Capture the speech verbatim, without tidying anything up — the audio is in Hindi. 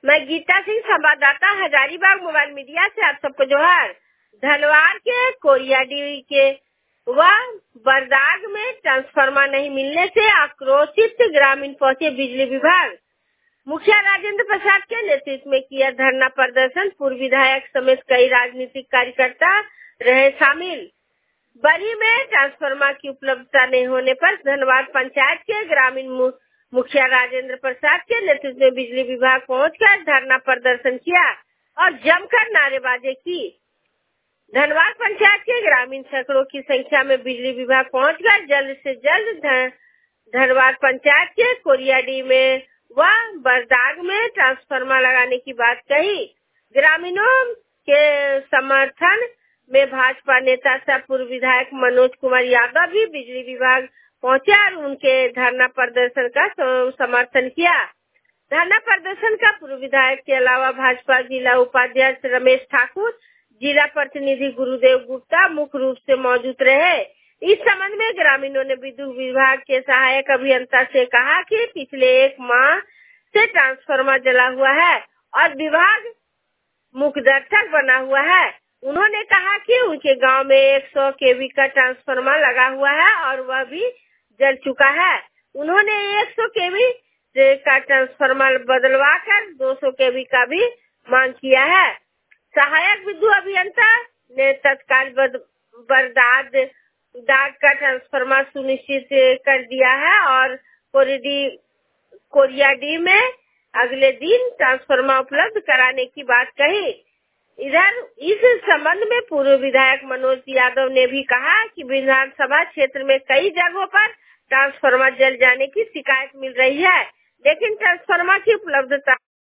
मैं गीता सिंह, संवाददाता, हजारीबाग मोबाइल मीडिया से आप सबको जोहार। धनवार के कोरियाडी के व बरदाग में ट्रांसफार्मर नहीं मिलने से आक्रोशित ग्रामीण पहुंचे बिजली विभाग। मुखिया राजेंद्र प्रसाद के नेतृत्व में किया धरना प्रदर्शन। पूर्व विधायक समेत कई राजनीतिक कार्यकर्ता रहे शामिल। बरी में ट्रांसफार्मर की उपलब्धता नहीं होने पर धनवार पंचायत के ग्रामीण मुखिया राजेंद्र प्रसाद के नेतृत्व में बिजली विभाग पहुंचकर धरना प्रदर्शन किया और जमकर नारेबाजी की। धनवार पंचायत के ग्रामीण सैकड़ों की संख्या में बिजली विभाग पहुंचकर जल्द से जल्द धनवार पंचायत के कोरियाडी में व बरदाग में ट्रांसफार्मर लगाने की बात कही। ग्रामीणों के समर्थन में भाजपा नेता सह पूर्व विधायक मनोज कुमार यादव भी बिजली विभाग पहुंचे और उनके धरना प्रदर्शन का समर्थन किया। धरना प्रदर्शन का पूर्व विधायक के अलावा भाजपा जिला उपाध्यक्ष रमेश ठाकुर, जिला प्रतिनिधि गुरुदेव गुप्ता मुख्य रूप से मौजूद रहे। इस संबंध में ग्रामीणों ने विद्युत विभाग के सहायक अभियंता से कहा कि पिछले एक माह से ट्रांसफार्मर जला हुआ है और विभाग मुखदर्शक बना हुआ है। उन्होंने कहा कि उनके गांव में एक सौ केवी का ट्रांसफार्मर लगा हुआ है और वह भी जल चुका है। उन्होंने एक सौ केवी का ट्रांसफार्मर बदलवा कर दो सौ केवी का भी मांग किया है। सहायक विद्युत अभियंता ने तत्काल बरदाद दाग का ट्रांसफार्मर सुनिश्चित कर दिया है और कोरियाडी में अगले दिन ट्रांसफार्मर उपलब्ध कराने की बात कही। इधर इस संबंध में पूर्व विधायक मनोज यादव ने भी कहा कि विधानसभा क्षेत्र में कई जगहों पर ट्रांसफार्मर जल जाने की शिकायत मिल रही है, लेकिन ट्रांसफार्मर की उपलब्धता